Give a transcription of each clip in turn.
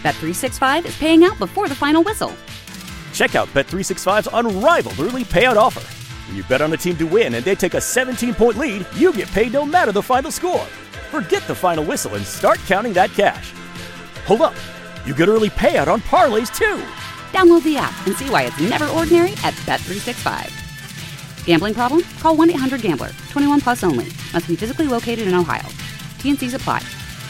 Bet365 is paying out before the final whistle. Check out Bet365's unrivaled early payout offer. When you bet on a team to win and they take a 17-point lead, you get paid no matter the final score. Forget the final whistle and start counting that cash. Hold up. You get early payout on parlays, too. Download the app and see why it's never ordinary at Bet365. Gambling problem? Call 1-800-GAMBLER. 21 plus only. Must be physically located in Ohio. T&Cs apply.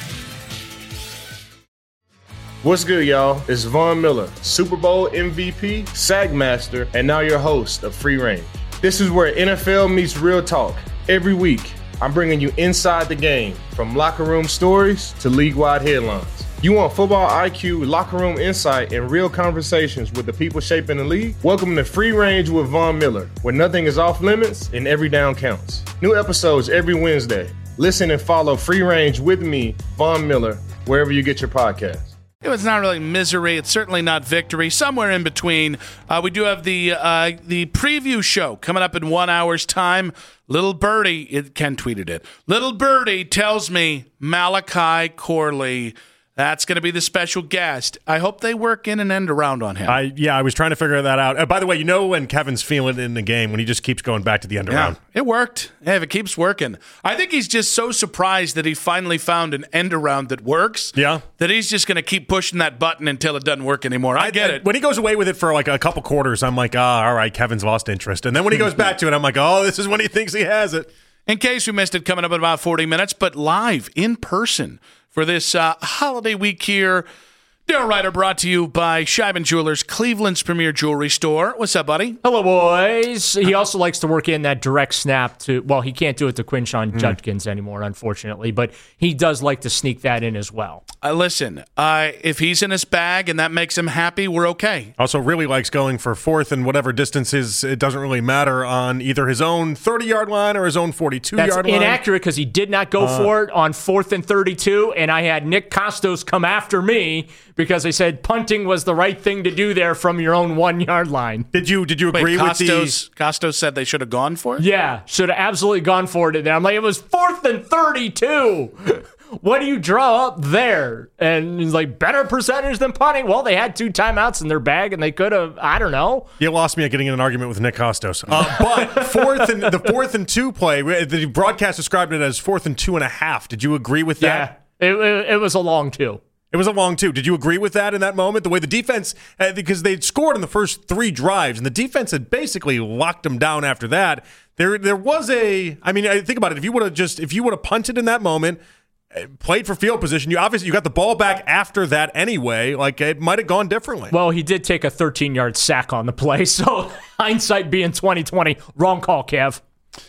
What's good, y'all? It's Von Miller, Super Bowl MVP, Sack Master, and now your host of Free Range. This is where NFL meets real talk. Every week, I'm bringing you inside the game, from locker room stories to league-wide headlines. You want football IQ, locker room insight, and real conversations with the people shaping the league? Welcome to Free Range with Von Miller, where nothing is off limits and every down counts. New episodes every Wednesday. Listen and follow Free Range with me, Von Miller, wherever you get your podcasts. It was not really misery. It's certainly not victory. Somewhere in between. We do have the preview show coming up in 1 hour's time. Little Birdie, Ken tweeted it. Little Birdie tells me Malachi Corley. That's going to be the special guest. I hope they work in and end around on him. I was trying to figure that out. By the way, you know when Kevin's feeling it in the game, when he just keeps going back to the end around. It worked. Hey, if it keeps working. I think he's just so surprised that he finally found an end around that works. Yeah. That he's just going to keep pushing that button until it doesn't work anymore. I get it. When he goes away with it for like a couple quarters, I'm like, all right, Kevin's lost interest. And then when he goes back to it, I'm like, oh, this is when he thinks he has it. In case you missed it, coming up in about 40 minutes, but live in person for this holiday week here. Daryl Ryder brought to you by Scheiben Jewelers, Cleveland's premier jewelry store. What's up, buddy? Hello, boys. He also likes to work in that direct snap to, well, he can't do it to Quinshon Judkins anymore, unfortunately, but he does like to sneak that in as well. Listen, if he's in his bag and that makes him happy, we're okay. Also really likes going for fourth and whatever distance is, it doesn't really matter on either his own 30-yard line or his own 42-yard line. That's inaccurate because he did not go for it on 4th and 32, and I had Nick Costos come after me because I said punting was the right thing to do there from your own 1-yard line. Did you agree with Costos said they should have gone for it? Yeah, should have absolutely gone for it in there. I'm like, it was 4th and 32. What do you draw up there? And he's like, better percentage than punting. Well, they had 2 timeouts in their bag, and they could have, I don't know. You lost me at getting in an argument with Nick Costos. But the 4th and 2 play, the broadcast described it as 4th and 2.5. Did you agree with that? Yeah, it was a long 2. It was a long 2. Did you agree with that in that moment? The way the defense, because they'd scored in the first 3 drives, and the defense had basically locked them down after that. There was think about it. If you would have punted in that moment, played for field position, you got the ball back after that anyway. Like, it might have gone differently. Well, he did take a 13-yard sack on the play, so hindsight being 20/20, wrong call, Kev.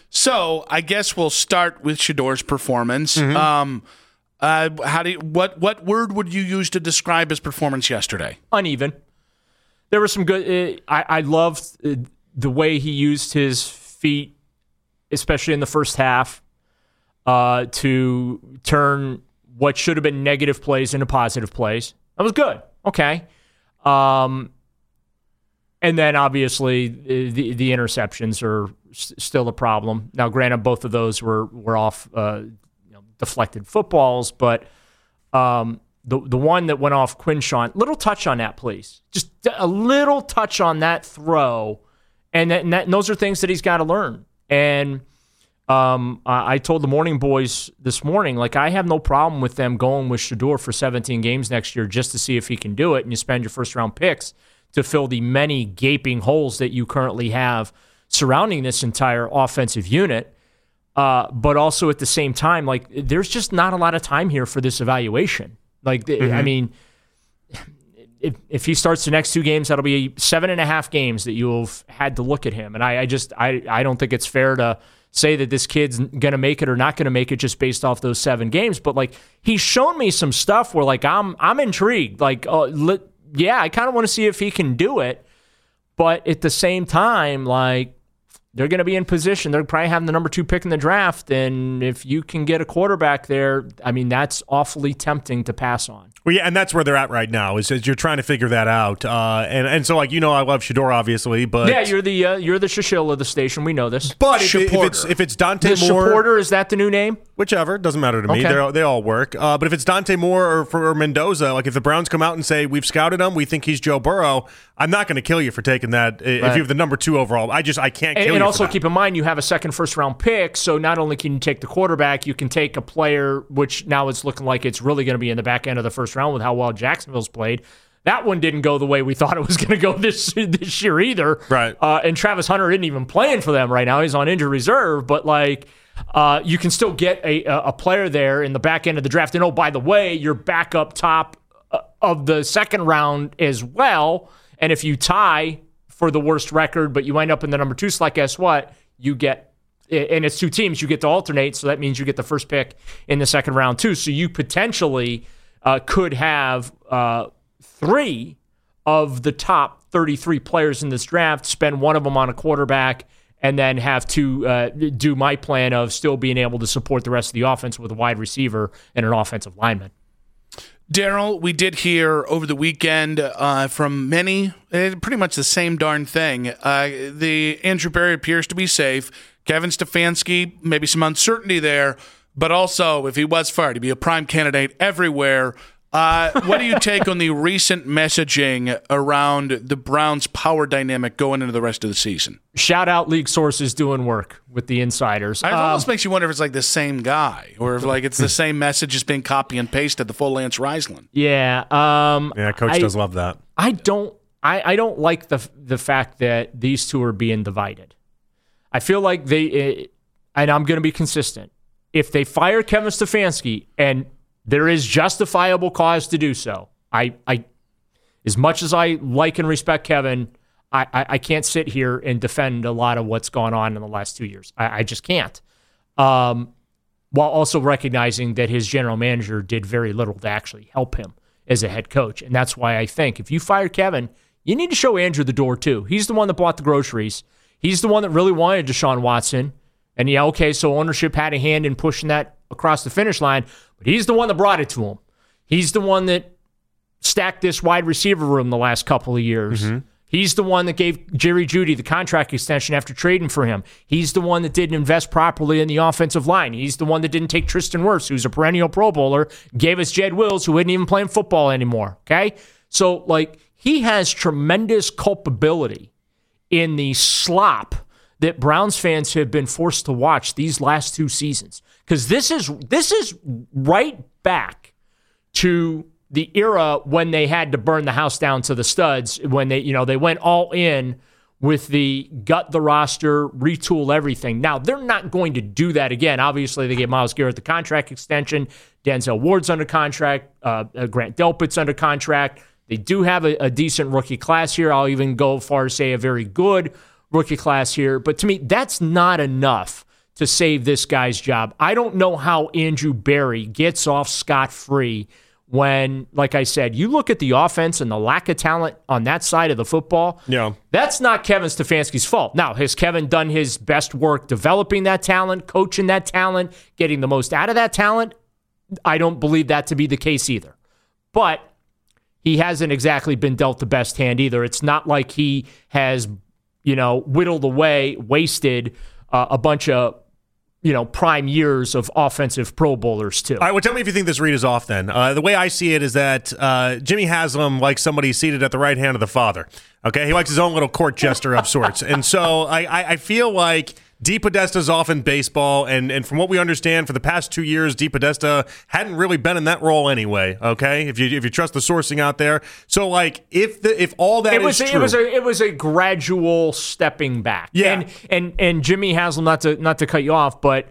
So I guess we'll start with Shedeur's performance. Mm-hmm. What word would you use to describe his performance yesterday? Uneven. There were some good. I loved the way he used his feet, especially in the first half, to turn what should have been negative plays into positive plays. That was good. Okay. And then obviously the interceptions are still a problem. Now, granted, both of those were off. Deflected footballs, but the one that went off Quinshon, little touch on that, please. Just a little touch on that throw, and those are things that he's got to learn. And I told the morning boys this morning, like, I have no problem with them going with Shedeur for 17 games next year just to see if he can do it, and you spend your first-round picks to fill the many gaping holes that you currently have surrounding this entire offensive unit. But also at the same time, like, there's just not a lot of time here for this evaluation. Like, I mean, if he starts the next 2 games, that'll be 7.5 games that you've had to look at him. And I don't think it's fair to say that this kid's going to make it or not going to make it just based off those 7 games. But, like, he's shown me some stuff where, like, I'm intrigued. Like, I kind of want to see if he can do it. But at the same time, like, they're going to be in position. They're probably having the number 2 pick in the draft. And if you can get a quarterback there, I mean, that's awfully tempting to pass on. Well, yeah, and that's where they're at right now. Is you're trying to figure that out, and so I love Shedeur obviously, but yeah, you're the Shishil of the station. We know this. But if it's Dante the Moore, supporter, is that the new name? Whichever, doesn't matter to me. Okay. They all work. But if it's Dante Moore or Mendoza, like if the Browns come out and say we've scouted him, we think he's Joe Burrow, I'm not going to kill you for taking that. If you have the number 2 overall, I can't kill you. And also for that. keep in mind you have a second first-round pick, so not only can you take the quarterback, you can take a player, which now it's looking like it's really going to be in the back end of the first round with how well Jacksonville's played. That one didn't go the way we thought it was going to go this year either. Right. And Travis Hunter isn't even playing for them right now. He's on injured reserve, but you can still get a player there in the back end of the draft. And by the way, you're back up top of the second round as well. And if you tie for the worst record, but you wind up in the number 2 slot, guess what? You get, and it's 2 teams, you get to alternate, so that means you get the first pick in the second round too. So you potentially could have 3 of the top 33 players in this draft, spend one of them on a quarterback, and then have to do my plan of still being able to support the rest of the offense with a wide receiver and an offensive lineman. Daryl, we did hear over the weekend from many, pretty much the same darn thing. The Andrew Berry appears to be safe. Kevin Stefanski, maybe some uncertainty there, but also if he was fired, he'd be a prime candidate everywhere. What do you take on the recent messaging around the Browns' power dynamic going into the rest of the season? Shout out league sources doing work with the insiders. It almost makes you wonder if it's like the same guy or if it's the same message just being copy and pasted the full Lance Reisland. Yeah. Coach does love that. I don't like the fact that these two are being divided. I feel like and I'm going to be consistent. If they fire Kevin Stefanski and there is justifiable cause to do so. I as much as I like and respect Kevin, I can't sit here and defend a lot of what's gone on in the last 2 years. I just can't. While also recognizing that his general manager did very little to actually help him as a head coach. And that's why I think if you fire Kevin, you need to show Andrew the door too. He's the one that bought the groceries. He's the one that really wanted Deshaun Watson. And yeah, okay, so ownership had a hand in pushing that across the finish line, but he's the one that brought it to him. He's the one that stacked this wide receiver room the last couple of years. Mm-hmm. He's the one that gave Jerry Jeudy the contract extension after trading for him. He's the one that didn't invest properly in the offensive line. He's the one that didn't take Tristan Wirfs, who's a perennial Pro Bowler, gave us Jed Wills, who isn't even playing football anymore, okay? So, he has tremendous culpability in the slop that Browns fans have been forced to watch these last 2 seasons. Because this is right back to the era when they had to burn the house down to the studs, when they went all in with the gut the roster, retool everything. Now, they're not going to do that again. Obviously, they gave Myles Garrett the contract extension. Denzel Ward's under contract. Grant Delpit's under contract. They do have a decent rookie class here. I'll even go far as say a very good rookie class here. But to me, that's not enough to save this guy's job. I don't know how Andrew Berry gets off scot-free when, like I said, you look at the offense and the lack of talent on that side of the football. Yeah. That's not Kevin Stefanski's fault. Now, has Kevin done his best work developing that talent, coaching that talent, getting the most out of that talent? I don't believe that to be the case either. But he hasn't exactly been dealt the best hand either. It's not like he has, whittled away, wasted a bunch of prime years of offensive Pro Bowlers, too. All right, well, tell me if you think this read is off then. The way I see it is that Jimmy Haslam likes somebody seated at the right hand of the father. Okay? He likes his own little court jester of sorts. And so I feel like DePodesta's off in baseball, and from what we understand, for the past 2 years, DePodesta hadn't really been in that role anyway. Okay, if you trust the sourcing out there, so if all that is true, it was a gradual stepping back. Yeah, and Jimmy Haslam, not to cut you off, but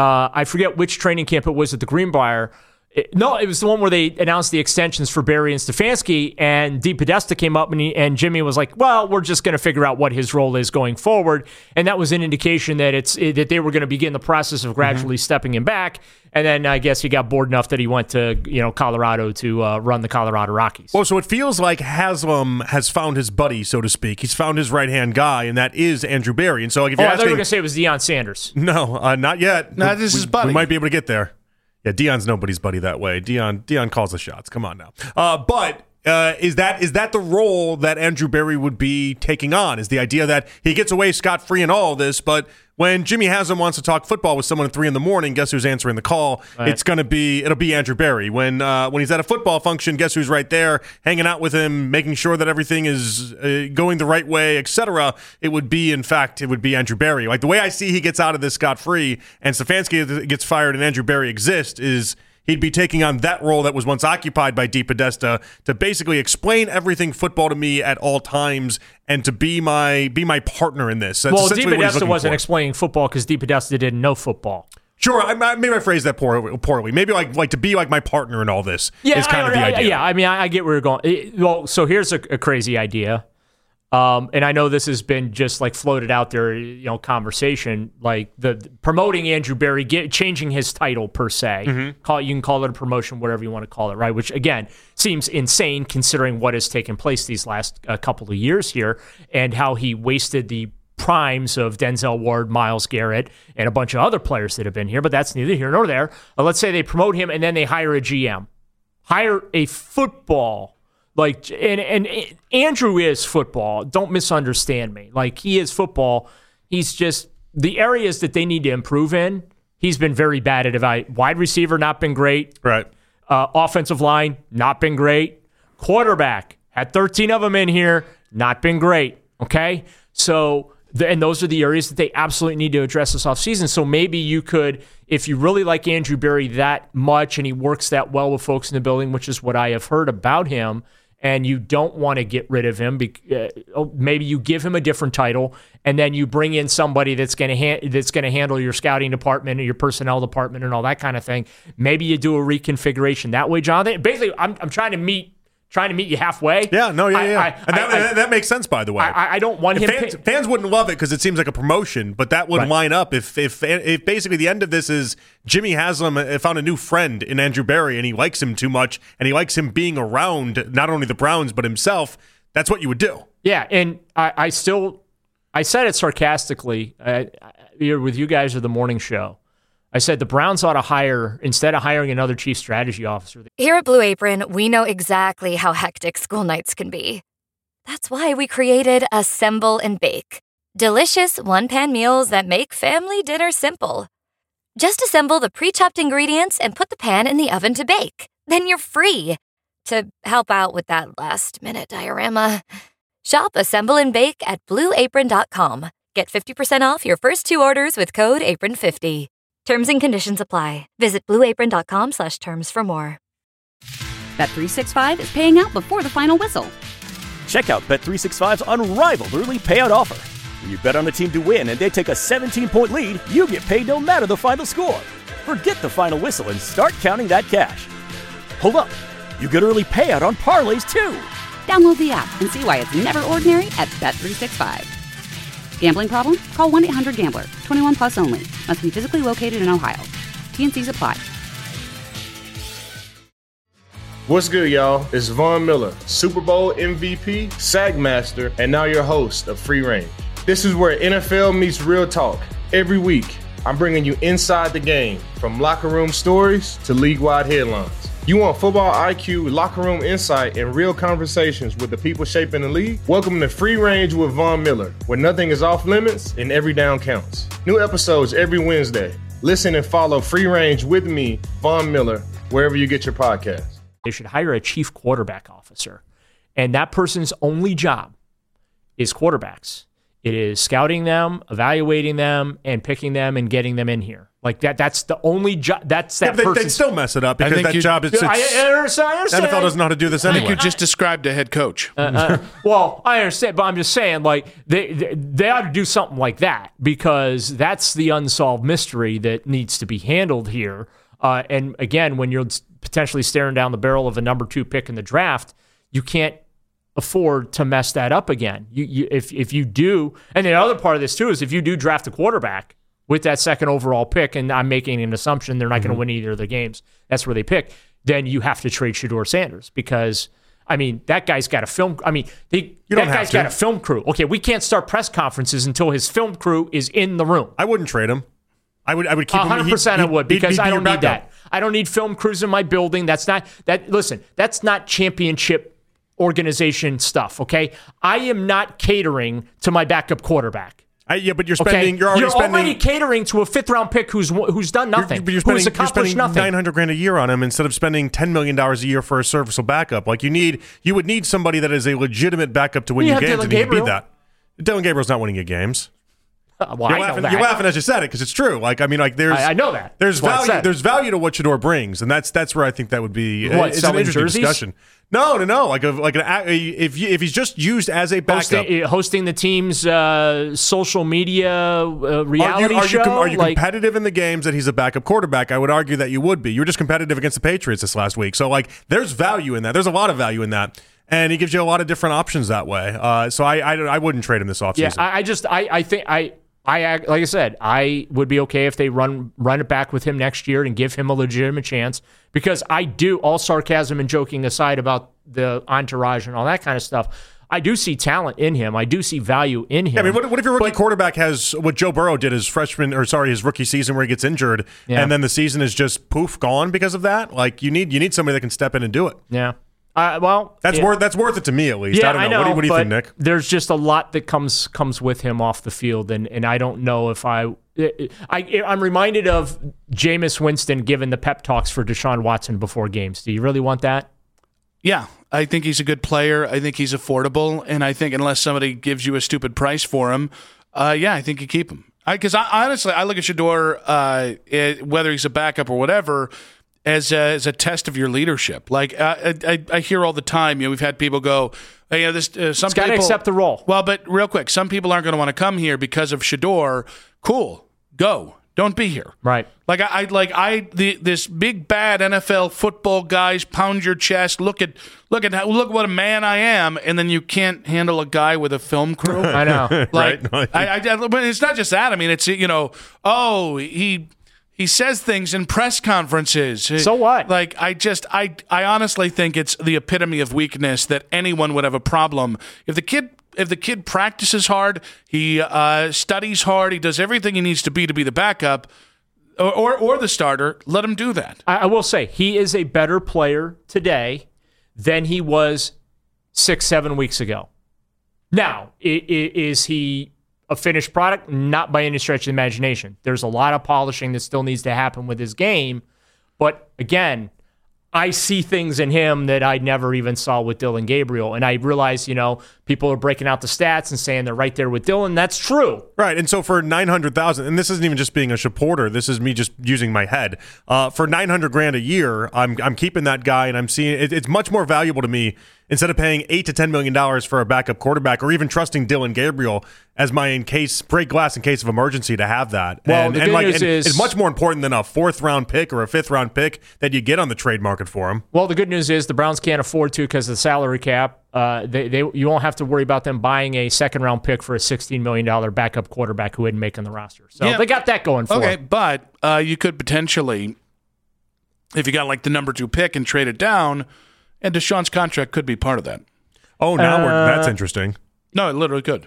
I forget which training camp it was at the Greenbrier. It was the one where they announced the extensions for Berry and Stefanski, and DePodesta came up and Jimmy was like, well, we're just going to figure out what his role is going forward. And that was an indication that that they were going to begin the process of gradually stepping him back. And then I guess he got bored enough that he went to Colorado to run the Colorado Rockies. Well, so it feels like Haslam has found his buddy, so to speak. He's found his right-hand guy, and that is Andrew Berry. And so if you're I thought you were going to say it was Deion Sanders. No, not yet. No, this is buddy. We might be able to get there. Yeah, Deion's nobody's buddy that way. Deion calls the shots. Come on now. But is that the role that Andrew Berry would be taking on? Is the idea that he gets away scot-free in all of this, but when Jimmy Haslam wants to talk football with someone at 3 a.m, guess who's answering the call? Right. It'll be Andrew Berry. When he's at a football function, guess who's right there, hanging out with him, making sure that everything is going the right way, etc. It would be Andrew Berry. Like the way I see he gets out of this scot-free and Stefanski gets fired and Andrew Berry exists is he'd be taking on that role that was once occupied by Dee Podesta to basically explain everything football to me at all times and to be my partner in this. That's Dee Podesta wasn't explaining football because Dee Podesta didn't know football. Sure, maybe I phrased that poorly. Maybe like to be like my partner in all this is kind of the idea. Yeah, I mean, I get where you're going. Well, so here's a crazy idea. And I know this has been just like floated out there, conversation, like the promoting Andrew Berry, changing his title per se. Mm-hmm. You can call it a promotion, whatever you want to call it, right? Which again seems insane considering what has taken place these last couple of years here and how he wasted the primes of Denzel Ward, Myles Garrett, and a bunch of other players that have been here. But that's neither here nor there. Let's say they promote him and then they hire a GM, hire a football. And Andrew is football. Don't misunderstand me. Like, he is football. He's just the areas that they need to improve in. He's been very bad at evaluating. Wide receiver, not been great. Right. Offensive line, not been great. Quarterback, had 13 of them in here, not been great. Okay? So, and those are the areas that they absolutely need to address this offseason. So maybe you could, if you really like Andrew Berry that much and he works that well with folks in the building, which is what I have heard about him, and you don't want to get rid of him, maybe you give him a different title, and then you bring in somebody that's going to handle your scouting department and your personnel department and all that kind of thing. Maybe you do a reconfiguration that way, Jonathan. Basically, I'm trying to meet you halfway. Yeah, no, yeah. That makes sense, by the way. I don't want him. Fans wouldn't love it because it seems like a promotion, but that would line up if basically the end of this is Jimmy Haslam found a new friend in Andrew Berry and he likes him too much and he likes him being around not only the Browns but himself. That's what you would do. Yeah, and I said it sarcastically with you guys at the morning show. I said the Browns ought to hire, instead of hiring another chief strategy officer. Here at Blue Apron, we know exactly how hectic school nights can be. That's why we created Assemble and Bake. Delicious one-pan meals that make family dinner simple. Just assemble the pre-chopped ingredients and put the pan in the oven to bake. Then you're free to help out with that last-minute diorama. Shop Assemble and Bake at BlueApron.com. Get 50% off your first 2 orders with code APRON50. Terms and conditions apply. Visit blueapron.com/terms for more. Bet365 is paying out before the final whistle. Check out Bet365's unrivaled early payout offer. When you bet on a team to win and they take a 17-point lead, you get paid no matter the final score. Forget the final whistle and start counting that cash. Hold up. You get early payout on parlays, too. Download the app and see why it's never ordinary at Bet365. Gambling problem? Call 1-800-GAMBLER. 21 plus only. Must be physically located in Ohio. T&Cs apply. What's good, y'all? It's Von Miller, Super Bowl MVP, SAG Master, and now your host of Free Range. This is where NFL meets real talk. Every week, I'm bringing you inside the game, from locker room stories to league-wide headlines. You want football IQ, locker room insight, and real conversations with the people shaping the league? Welcome to Free Range with Von Miller, where nothing is off limits and every down counts. New episodes every Wednesday. Listen and follow Free Range with me, Von Miller, wherever you get your podcasts. They should hire a chief quarterback officer, and that person's only job is quarterbacks. It is scouting them, evaluating them, and picking them and getting them in here. Like that's the only job. That's that person. They'd still mess it up because that job is. I understand. NFL doesn't know how to do this anyway. I think you just described a head coach. Well, I understand, but I'm just saying, like they ought to do something like that because that's the unsolved mystery that needs to be handled here. And again, when you're potentially staring down the barrel of a number 2 pick in the draft, you can't afford to mess that up again. If you do, and the other part of this too is if you do draft a quarterback with that second overall pick, and I'm making an assumption they're not going to win either of the games, that's where they pick, then you have to trade Shedeur Sanders because, I mean, that guy's got a film. I mean, that guy's got a film crew. Okay, we can't start press conferences until his film crew is in the room. I wouldn't trade him. I would keep him. 100% I would because I don't need that. I don't need film crews in my building. Listen, that's not championship organization stuff, okay? I am not catering to my backup quarterback. Yeah, but you're spending. Okay? You're already catering to a 5th-round pick who's done nothing. You're who's accomplished nothing. $900,000 a year on him instead of spending $10 million a year for a serviceable backup. Like you would need somebody that is a legitimate backup to win you games, and he could be that. Dylan Gabriel's not winning you games. Well, you're laughing as you said it because it's true. Like there's I know that. There's value. There's value to what Shedeur brings, and that's where I think that would be. It's an interesting discussion. No. If he's just used as a backup, hosting the team's social media reality show. Are you competitive in the games that he's a backup quarterback? I would argue that you would be. You were just competitive against the Patriots this last week, so there's value in that. There's a lot of value in that. And he gives you a lot of different options that way. So I wouldn't trade him this offseason. Yeah, I think like I said, I would be okay if they run it back with him next year and give him a legitimate chance, because I do, all sarcasm and joking aside about the entourage and all that kind of stuff, I do see talent in him. I do see value in him. Yeah, I mean, what if your rookie quarterback has what Joe Burrow did his rookie season where he gets injured, and then the season is just poof gone because of that? Like you need somebody that can step in and do it. Yeah. That's worth it to me at least. Yeah, I don't know. What do you think, Nick? There's just a lot that comes with him off the field, and I don't know if I'm reminded of Jameis Winston giving the pep talks for Deshaun Watson before games. Do you really want that? Yeah, I think he's a good player. I think he's affordable, and I think unless somebody gives you a stupid price for him, I think you keep him. Because honestly, I look at Shedeur, whether he's a backup or whatever, as a test of your leadership. Like I hear all the time, we've had people go, hey, some people got to accept the role. Well, but real quick, some people aren't going to want to come here because of Shedeur. Cool, go. Don't be here. Right. This big bad NFL football guys pound your chest. Look what a man I am, and then you can't handle a guy with a film crew. I know. But it's not just that. I mean, it's he says things in press conferences. So what? I honestly think it's the epitome of weakness that anyone would have a problem. If the kid practices hard, he studies hard, he does everything he needs to be the backup or the starter, let him do that. I will say he is a better player today than he was 6-7 weeks ago. Now, is he a finished product? Not by any stretch of the imagination. There's a lot of polishing that still needs to happen with his game. But again, I see things in him that I never even saw with Dylan Gabriel. And I realize, people are breaking out the stats and saying they're right there with Dylan. That's true. Right. And so for $900,000, and this isn't even just being a supporter, this is me just using my head. For $900,000 a year, I'm keeping that guy, and I'm seeing it's much more valuable to me instead of paying $8 to $10 million for a backup quarterback, or even trusting Dylan Gabriel as my break glass in case of emergency to have that. Well, the good news is it's much more important than a 4th-round pick or a 5th-round pick that you get on the trade market for him. Well, the good news is the Browns can't afford to because of the salary cap. You won't have to worry about them buying a 2nd-round pick for a $16 million backup quarterback who isn't making the roster. So they got that going for them. Okay, but you could potentially, if you got the number 2 pick and trade it down, and Deshaun's contract could be part of that. Oh, that's interesting. No, it literally could.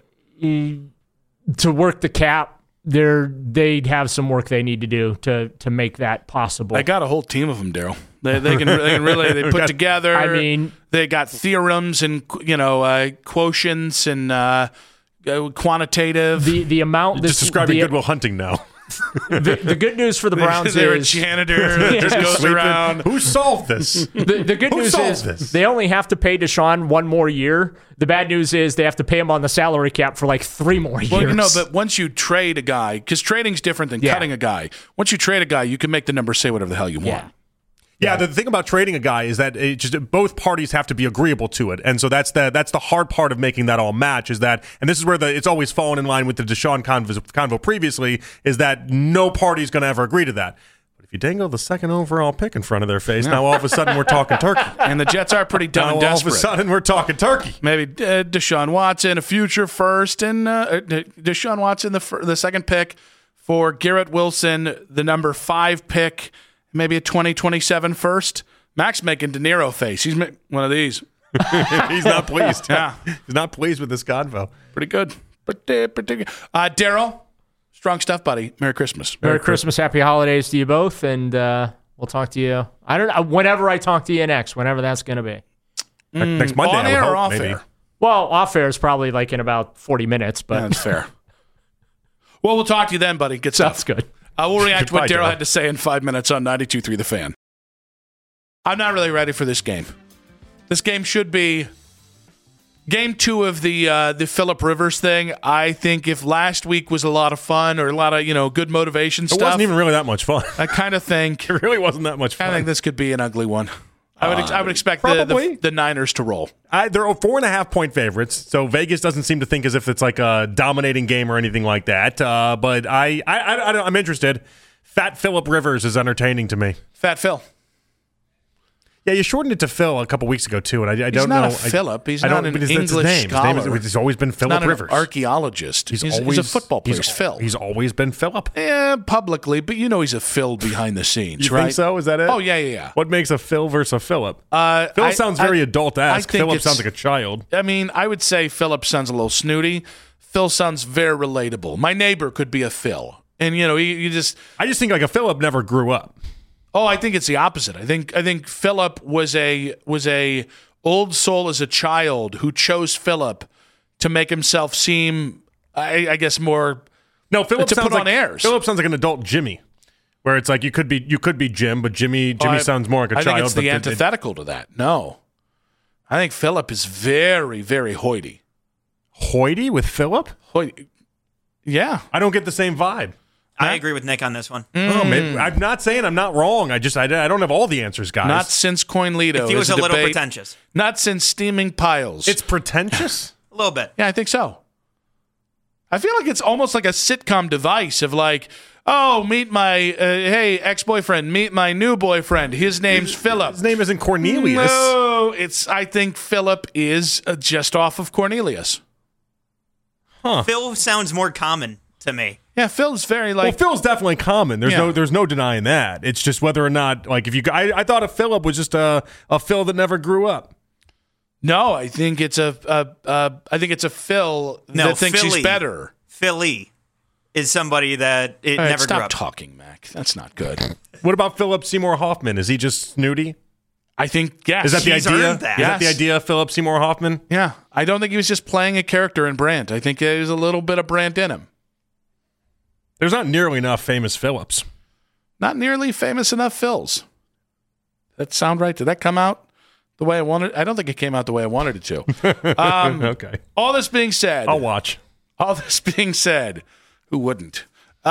To work the cap, they'd have some work they need to do to make that possible. They got a whole team of them, Daryl. They can really put together. I mean, they got theorems and quotients and quantitative. The amount. You're just describing Goodwill Hunting now. The good news for the Browns they're is a janitor that just goes around. Who solved this? The good news is they only have to pay Deshaun 1 more year. The bad news is they have to pay him on the salary cap for 3 more years. Well, but once you trade a guy, because trading's different than cutting a guy. Once you trade a guy, you can make the number say whatever the hell you want. Yeah, the thing about trading a guy is that both parties have to be agreeable to it, and so that's the hard part of making that all match. Is that, and this is where it's always fallen in line with the Deshaun convo previously, is that no party's going to ever agree to that. But if you dangle the 2nd overall pick in front of their face, now all of a sudden we're talking turkey. And the Jets are pretty dumb and desperate. All of a sudden we're talking turkey. Maybe Deshaun Watson, a future first, and Deshaun Watson, the 2nd pick for Garrett Wilson, the number 5 pick. Maybe a 2027 first. Mac's making De Niro face. He's one of these. He's not pleased. Yeah. He's not pleased with this convo. Pretty good. Pretty good. Daryl, strong stuff, buddy. Merry Christmas. Merry Christmas. Happy holidays to you both. And we'll We'll talk to you. I don't know. Whenever I talk to you next, whenever that's going to be. Next Monday, On I would air or hope, off maybe. air? Well, off air is probably like in about 40 minutes, but That's fair. Well, we'll talk to you then, buddy. Good stuff. that's good. We'll react to what Goodbye, Daryl Daryl. had to say in 5 minutes on 92.3 The Fan. I'm not really ready for this game. This game should be game 2 of the Phillip Rivers thing. I think if last week was a lot of fun or a lot of good motivation It stuff, wasn't even really that much fun. I kind of think It really wasn't that much fun. I think this could be an ugly one. I would expect probably. the Niners to roll. They're 4.5-point favorites, so Vegas doesn't seem to think as if it's like a dominating game or anything like that. But I'm interested. Fat Phillip Rivers is entertaining to me. Fat Phil. Yeah, you shortened it to Phil a couple weeks ago too, and I don't know. He's not a Philip. He's I not don't- an but that's English his name. scholar. His name he's always been Phillip not Rivers. an archaeologist. He's a football player. He's Phil. He's always been Phillip. Yeah, publicly, but he's a Phil behind the scenes, You right? think so? Is that it? Oh, yeah. What makes a Phil versus a Phillip? Phil sounds very adult-esque. I think Phillip it's- sounds like a child. I mean, I would say Philip sounds a little snooty. Phil sounds very relatable. My neighbor could be a Phil. And, you just... I just think like a Phillip never grew up. Oh, I think it's the opposite. I think Philip was a old soul as a child who chose Philip to make himself seem, I guess, more... No, Phillip to sounds put like on airs. Phillip sounds like an adult Jimmy, where it's like you could be Jim, but Jimmy sounds more like a I child. think it's the but antithetical to that. No. I think Philip is very, very hoity. Hoity with Phillip? Hoity. Yeah. I don't get the same vibe. I agree with Nick on this one. Oh, maybe, I'm not saying I'm not wrong. I don't have all the answers, guys. Not since Coinlito. If he was as a little debate. pretentious. Not since Steaming Piles. It's pretentious. A little bit. Yeah, I think so. I feel like it's almost like a sitcom device of like, oh, meet my, hey, ex-boyfriend, meet my new boyfriend. His name's Philip. His name isn't Cornelius. No, I think Philip is just off of Cornelius. Phil sounds more common to me. Yeah, Phil's very like. Well, Phil's definitely common. Yeah. There's no denying that. It's just whether or not like if you. I thought a Philip was just a Phil that never grew up. No, I think it's a Phil that thinks Philly. he's better. Philly is somebody that All right, never grew stop up. talking, Mac. That's not good. What about Philip Seymour Hoffman? Is he just snooty? I think yes. Is that the He's idea? earned that. Is that the Yes. idea of Philip Seymour Hoffman? Yeah, I don't think he was just playing a character in Brandt. I think there's a little bit of Brandt in him. There's not nearly enough famous Phillips. Not nearly famous enough Phils. That sound right? Did that come out the way I wanted? I don't think it came out the way I wanted it to. Okay, All this being said, I'll watch. All this being said, who wouldn't?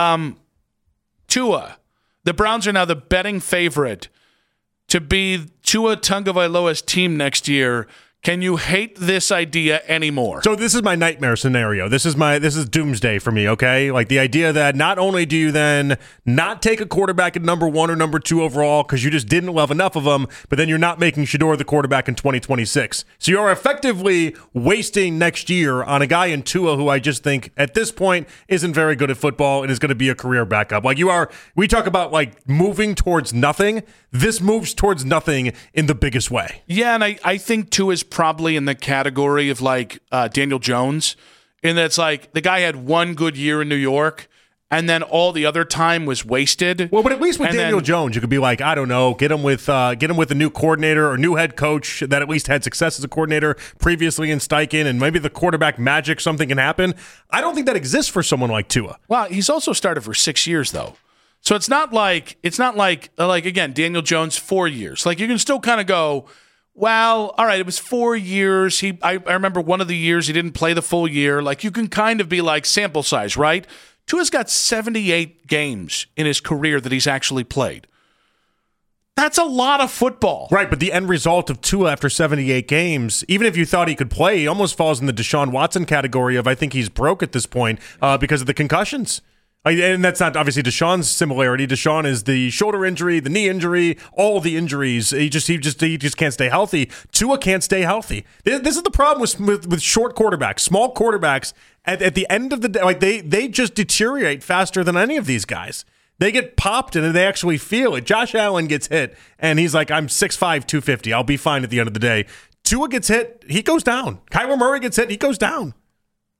Tua. The Browns are now the betting favorite to be Tua Tagovailoa's team next year. Can you hate this idea anymore? So this is my nightmare scenario. This is doomsday for me, okay? Like the idea that not only do you then not take a quarterback at number 1 or number 2 overall because you just didn't love enough of them, but then you're not making Shedeur the quarterback in 2026. So you're effectively wasting next year on a guy in Tua who I just think at this point isn't very good at football and is going to be a career backup. Like we talk about like moving towards nothing. This moves towards nothing in the biggest way. Yeah, and I think Tua's probably in the category of like Daniel Jones, in that it's like the guy had one good year in New York, and then all the other time was wasted. Well, but at least with And Daniel then- Jones, you could be like, I don't know, get him with a new coordinator or new head coach that at least had success as a coordinator previously in Steichen, and maybe the quarterback magic, something can happen. I don't think that exists for someone like Tua. Well, he's also started for 6 years though. So it's not like again, Daniel Jones 4 years. Like you can still kind of go, well, all right, it was 4 years. I remember one of the years he didn't play the full year. Like you can kind of be like sample size, right? Tua's got 78 games in his career that he's actually played. That's a lot of football. Right, but the end result of Tua after 78 games, even if you thought he could play, he almost falls in the Deshaun Watson category of I think he's broke at this point because of the concussions. And that's not obviously Deshaun's similarity. Deshaun is the shoulder injury, the knee injury, all the injuries. He just can't stay healthy. Tua can't stay healthy. This is the problem with short quarterbacks, small quarterbacks. At the end of the day, like they just deteriorate faster than any of these guys. They get popped and they actually feel it. Josh Allen gets hit and he's like, I'm 6'5", 250. I'll be fine at the end of the day. Tua gets hit, he goes down. Kyler Murray gets hit, he goes down.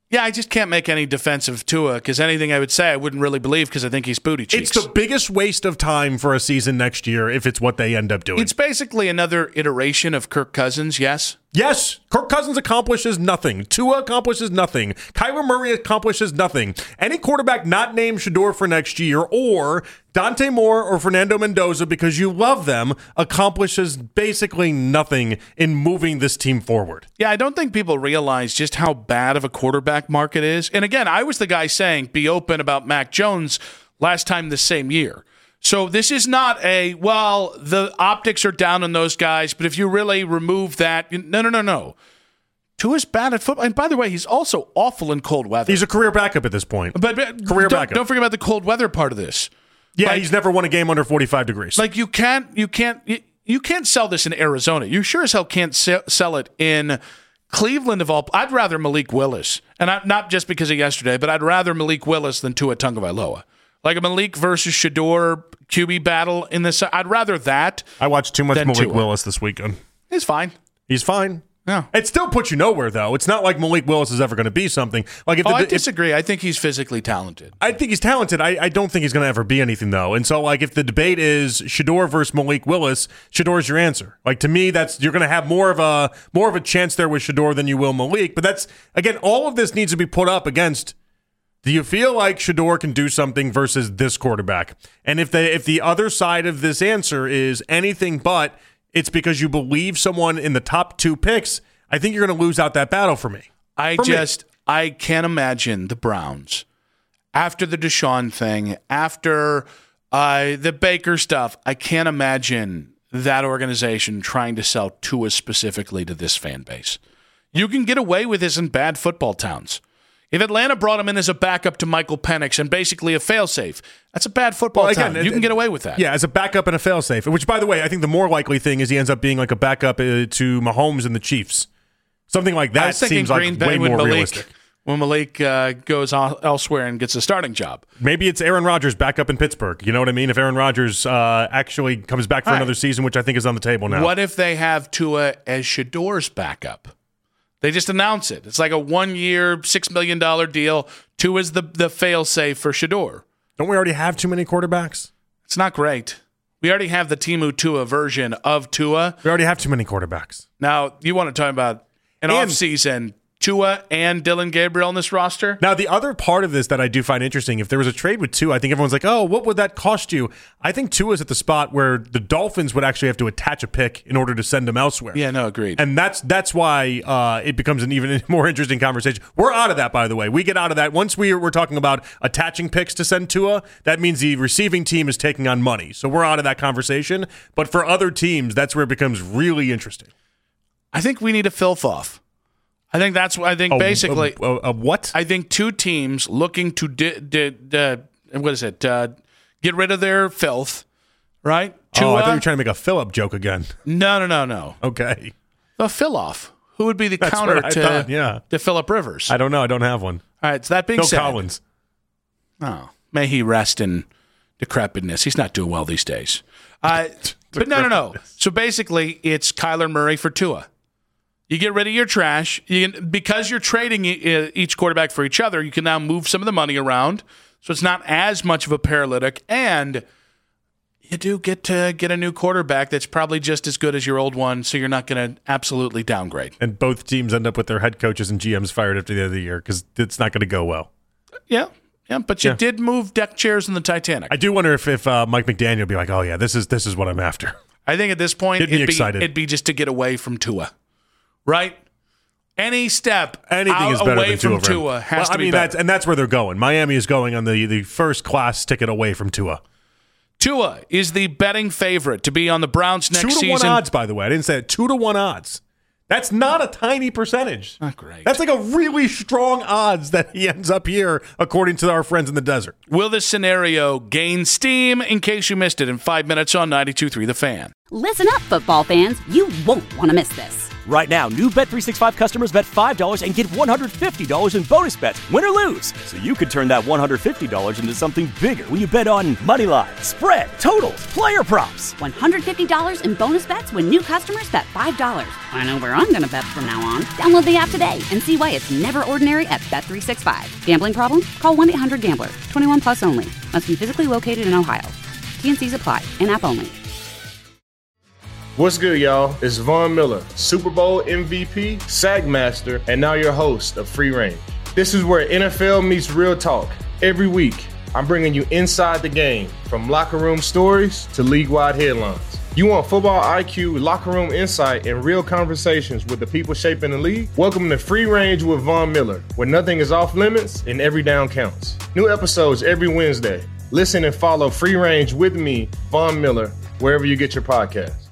Yeah, I just can't make any defense of Tua because anything I would say I wouldn't really believe because I think he's booty cheeks. It's the biggest waste of time for a season next year if it's what they end up doing. It's basically another iteration of Kirk Cousins, yes? Yes, Kirk Cousins accomplishes nothing. Tua accomplishes nothing. Kyler Murray accomplishes nothing. Any quarterback not named Shedeur for next year or Dante Moore or Fernando Mendoza because you love them accomplishes basically nothing in moving this team forward. Yeah, I don't think people realize just how bad of a quarterback market is. And again, I was the guy saying be open about Mac Jones last time this same year. So this is not the optics are down on those guys, but if you really remove that, no. Tua's bad at football. And by the way, he's also awful in cold weather. He's a career backup at this point. But career backup. Don't forget about the cold weather part of this. Yeah, he's never won a game under 45 degrees. Like you can't sell this in Arizona. You sure as hell can't sell it in Cleveland of all. I'd rather Malik Willis, and not just because of yesterday, but I'd rather Malik Willis than Tua Tagovailoa. Like a Malik versus Shedeur QB battle in this. I'd rather that. I watched too much Malik Tua. Willis this weekend. He's fine. He's fine. Yeah. It still puts you nowhere, though. It's not like Malik Willis is ever going to be something. Like I disagree. I think he's physically talented. I think he's talented. I don't think he's going to ever be anything, though. And so, like, if the debate is Shedeur versus Malik Willis, Shedeur's your answer. Like, to me, you're going to have more of a chance there with Shedeur than you will Malik. But that's, again, all of this needs to be put up against. Do you feel like Shedeur can do something versus this quarterback? And if the other side of this answer is anything but, it's because you believe someone in the top 2 picks, I think you're going to lose out that battle for me. I can't imagine the Browns after the Deshaun thing, after the Baker stuff. I can't imagine that organization trying to sell Tua specifically to this fan base. You can get away with this in bad football towns. If Atlanta brought him in as a backup to Michael Penix and basically a failsafe, that's a bad football town. You can get away with that. Yeah, as a backup and a failsafe, which, by the way, I think the more likely thing is he ends up being like a backup to Mahomes and the Chiefs. Something like that seems like way more realistic. When Malik goes elsewhere and gets a starting job. Maybe it's Aaron Rodgers back up in Pittsburgh. You know what I mean? If Aaron Rodgers actually comes back for another season, which I think is on the table now. What if they have Tua as Shedeur's backup? They just announce it. It's like a 1-year, $6 million deal. Tua's the fail-safe for Shedeur. Don't we already have too many quarterbacks? It's not great. We already have the Timu Tua version of Tua. We already have too many quarterbacks. Now, you want to talk about an offseason Tua and Dylan Gabriel on this roster? Now, the other part of this that I do find interesting, if there was a trade with Tua, I think everyone's like, oh, what would that cost you? I think Tua's at the spot where the Dolphins would actually have to attach a pick in order to send him elsewhere. Yeah, no, agreed. And that's why it becomes an even more interesting conversation. We're out of that, by the way. We get out of that. Once we're talking about attaching picks to send Tua, that means the receiving team is taking on money. So we're out of that conversation. But for other teams, that's where it becomes really interesting. I think we need a filth off. I think that's what I think. Basically, what? I think 2 teams looking to get rid of their filth, right? Tua, I thought you were trying to make a fill-up joke again. No. Okay. A fill-off. Who would be the counter to Phillip Rivers? I don't know. I don't have one. All right. So that being said, Phil Collins. Oh, may he rest in decrepitness. He's not doing well these days. But no. So basically, it's Kyler Murray for Tua. You get rid of your trash. Because you're trading each quarterback for each other, you can now move some of the money around, so it's not as much of a paralytic. And you do get to get a new quarterback that's probably just as good as your old one, so you're not going to absolutely downgrade. And both teams end up with their head coaches and GMs fired after the end of the year because it's not going to go well. Yeah, but you did move deck chairs in the Titanic. I do wonder if Mike McDaniel would be like, oh, yeah, this is what I'm after. I think at this point, it'd be just to get away from Tua. Right? Anything is better away from Tua has to be better. That's where they're going. Miami is going on the first class ticket away from Tua. Tua is the betting favorite to be on the Browns next season. 2-1 odds, by the way. I didn't say it. 2-1 odds. That's not a tiny percentage. Not great. That's like a really strong odds that he ends up here, according to our friends in the desert. Will this scenario gain steam? In case you missed it in 5 minutes on 92.3 The Fan. Listen up, football fans. You won't want to miss this. Right now, new Bet365 customers bet $5 and get $150 in bonus bets, win or lose. So you could turn that $150 into something bigger when you bet on moneyline, spread, totals, player props. $150 in bonus bets when new customers bet $5. I know where I'm going to bet from now on. Download the app today and see why it's never ordinary at Bet365. Gambling problem? Call 1-800-GAMBLER. 21 plus only. Must be physically located in Ohio. T&Cs apply. In-app only. What's good, y'all? It's Von Miller, Super Bowl MVP, Sagmaster, and now your host of Free Range. This is where NFL meets real talk. Every week, I'm bringing you inside the game, from locker room stories to league-wide headlines. You want football IQ, locker room insight, and real conversations with the people shaping the league? Welcome to Free Range with Von Miller, where nothing is off limits and every down counts. New episodes every Wednesday. Listen and follow Free Range with me, Von Miller, wherever you get your podcasts.